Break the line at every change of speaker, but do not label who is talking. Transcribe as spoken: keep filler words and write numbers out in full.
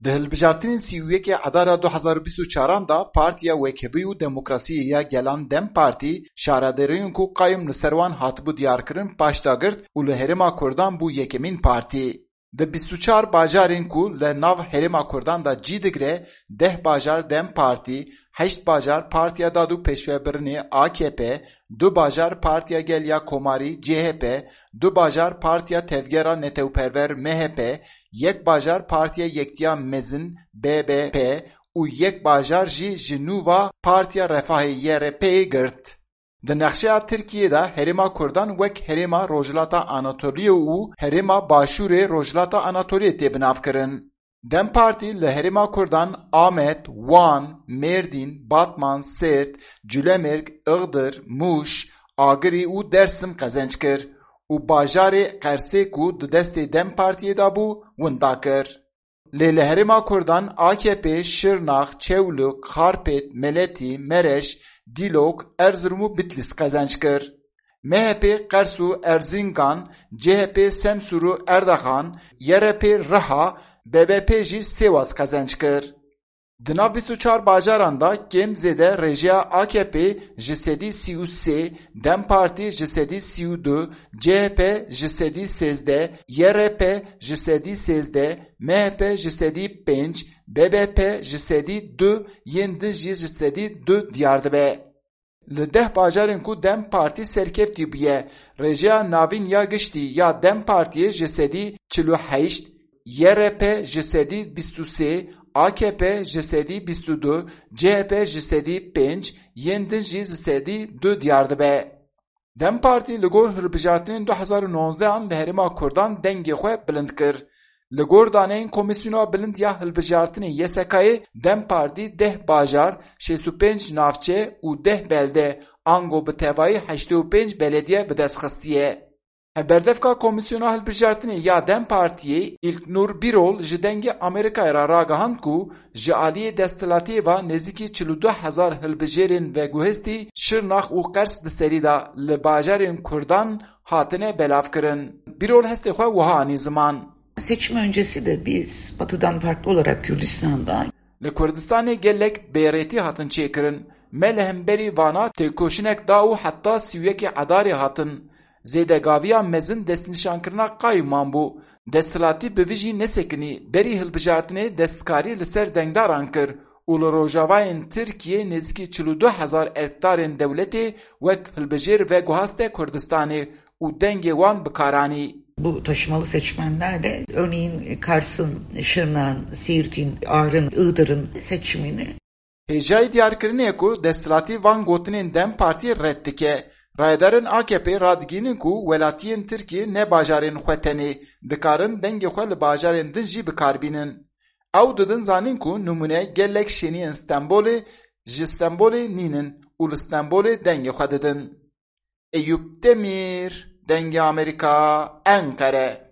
Di hilbijartinên sî û yekê Edara du hezar û bîst û çaran da Partiya Wekebûyî û Demokrasiyê ya Gelan Dem Partî şaredariyên ku qayîm li ser wan hatibû diyarkirin paş dagirt û li Herêma Kurdan bû yekemîn partî. Di bîst û çar bajarên ku li nav Herêma Kurdan da cî digire, deh bajar Dem Partî, heşt bajar Partiya Dad û Pêşvebirinê A K P, du bajar Partiya Geliya Komarî C H P, du bajar Partiya Tevgera Netewperver M H P, yek bajar Partiya Yektiya Mezin B B P û yek bajar jî ji nûva Partiya Refahê Y R P'yê girt. Di nexşeya Tirkiyeyê de Herêma Kurdan wek Herêma Rojhilata Anatoliyê û Herêma Başûrê Rojhilata Anatoliyê tê binavkirin. Dem Partî li Herêma Kurdan Amed, Wan, Mêrdîn, Batman, Sêrt, Culemêrg, Iğdır, Mûş, Agirî û Dersim qezenc kir û bajarê Qersê ku di destê Dem Partiyê de bû winda kir. Lê li Herêma Kurdan A K P Şirnax, Çewlûk, Xarpêt, Meletî, Mereş, Dîlok, Erzurum û Bitlis qezenc kir. M H P Qers û Erzincan, C H P Semsûr û Erdoğan, Y R P Riha, B B P jî Sêwas qezenc kir. Di nav bîst û çar bajaran da kêm zêde rêjeya A K P ji sedî sî û sê, Dem Partî ji sedî sî û du, C H P ji sedî sêzdeh, Y R P ji sedî sêzdeh, M H P ji sedî pênc, B B P ji sedî du yên din jî ji sedî du diyar dibe. Li deh bajarên ku Dem Partî serkeftî bûye, rêjeya navîn ya giştî ya Dem Partiyê ji sedî çil û heşt, Y R P ji sedî bîst û sê, A K P ji sedî bîst û du, C H P ji sedî pênc, yên din jî ji sedî du diyar dibe. Dem Partî li gor hilbijartinên du hezar û nonzdehan li Herêma Kurdan dengê xwe bilind kir. Li gor daneyên Komîsyona Bilind ya Hilbijartinê Y S K'yê Dem Partî deh bajar, şêst û pênc navçe û deh belde, ango bi tevahî heştê û pênc belediye bi dest xistiye. Berdevka Komîsyona Hilbijartinê ya Dem Partiyê İlknur Birol ji dengê Amerîkayê re ragihand ku ji aliyê desthilatiyê ve nêzîkî çil û du hezar hilbijêrên veguhêstî Şirnax û Qers di serî de li bajarên Kurdan hatine belavkirin. Birol hestê xwe wiha anî ziman.
Seçim öncesi de biz Batı'dan farklı olarak Kürdistan'da
li Kurdistanê gelek bêrêtî hatin çêkirin. Me li hemberî Van'a têkoşinek da û heta sî û yekê edarê hatin. Zêdegaviya mezin destnîşankirina qayî mambû. Desthilatî bi vî jî nesekinî, berî hilbijartinê destkarî li ser dengdaran kir û li Rojavayên Tirkiyê nêzîkî çil û du hezar erkdarên dewletê wek hilbijêr veguhaste Kurdistanê û dengê wan bikaranî.
Bu taşımalı seçmenlerle örneğin Kars'ın, Şırnak'ın, Siirt'in, Ağrı'nın, Iğdır'ın seçimini
Hêjayî diyarkirinê ku desthilatî van gotinên Dem Partiyê red dike. Raydarên A K P radigînin ku welatiyên Tirkiyê ne bajarên xwe tenê dikarin dengê xwe li bajarên din jî bikarbînin. Ew didin zanîn ku numûne gelek şeniyên Stenbolê ji Stenbolê nînin û li Stenbolê dengê xwe didin. Eyüp Demir, Dengê Amerîka, Enkere.